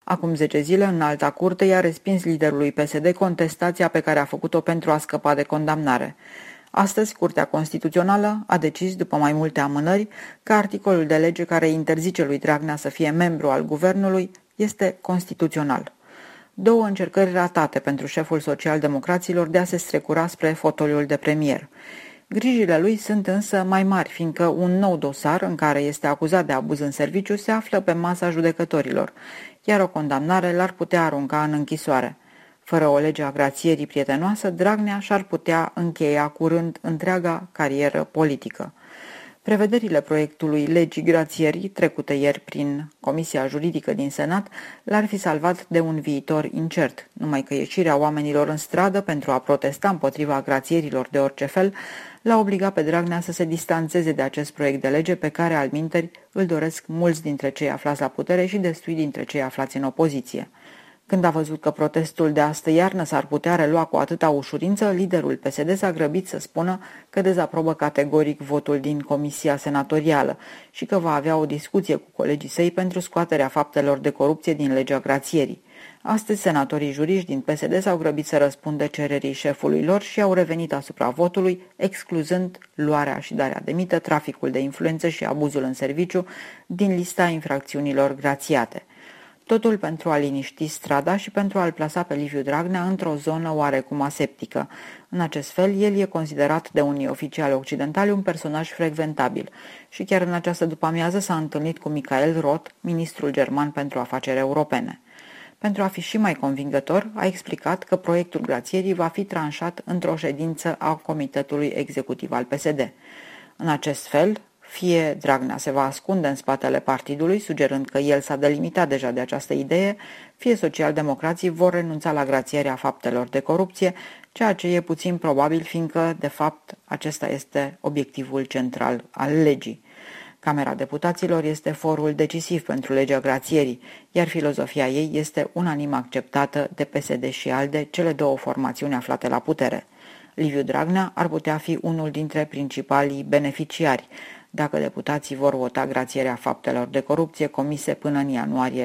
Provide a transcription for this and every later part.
Acum 10 zile, Înalta Curte i-a respins liderului PSD contestația pe care a făcut-o pentru a scăpa de condamnare. Astăzi, Curtea Constituțională a decis, după mai multe amânări, că articolul de lege care interzice lui Dragnea să fie membru al guvernului este constituțional. Două încercări ratate pentru șeful social-democraților de a se strecura spre fotoliul de premier. Grijile lui sunt însă mai mari, fiindcă un nou dosar în care este acuzat de abuz în serviciu se află pe masa judecătorilor, iar o condamnare l-ar putea arunca în închisoare. Fără o lege a grațierii prietenoasă, Dragnea și-ar putea încheia curând întreaga carieră politică. Prevederile proiectului legii grațierii, trecute ieri prin Comisia Juridică din Senat, l-ar fi salvat de un viitor incert, numai că ieșirea oamenilor în stradă pentru a protesta împotriva grațierilor de orice fel l-a obligat pe Dragnea să se distanțeze de acest proiect de lege pe care, alminteri, îl doresc mulți dintre cei aflați la putere și destui dintre cei aflați în opoziție. Când a văzut că protestul de astă iarnă s-ar putea relua cu atâta ușurință, liderul PSD s-a grăbit să spună că dezaprobă categoric votul din Comisia Senatorială și că va avea o discuție cu colegii săi pentru scoaterea faptelor de corupție din legea grațierii. Astăzi, senatorii juriști din PSD s-au grăbit să răspundă cererii șefului lor și au revenit asupra votului, excluzând luarea și darea de mită, traficul de influență și abuzul în serviciu din lista infracțiunilor grațiate. Totul pentru a liniști strada și pentru a-l plasa pe Liviu Dragnea într-o zonă oarecum aseptică. În acest fel, el e considerat de unii oficiali occidentali un personaj frecventabil și chiar în această după-amiază s-a întâlnit cu Michael Roth, ministrul german pentru afaceri europene. Pentru a fi și mai convingător, a explicat că proiectul grațierii va fi tranșat într-o ședință a Comitetului Executiv al PSD. În acest fel, fie Dragnea se va ascunde în spatele partidului, sugerând că el s-a delimitat deja de această idee, fie socialdemocrații vor renunța la grațierea faptelor de corupție, ceea ce e puțin probabil, fiindcă, de fapt, acesta este obiectivul central al legii. Camera Deputaților este forul decisiv pentru legea grațierii, iar filozofia ei este unanim acceptată de PSD și ALDE, cele două formațiuni aflate la putere. Liviu Dragnea ar putea fi unul dintre principalii beneficiari, dacă deputații vor vota grațierea faptelor de corupție comise până în ianuarie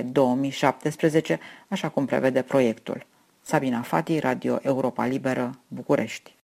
2017, așa cum prevede proiectul. Sabina Fati, Radio Europa Liberă, București.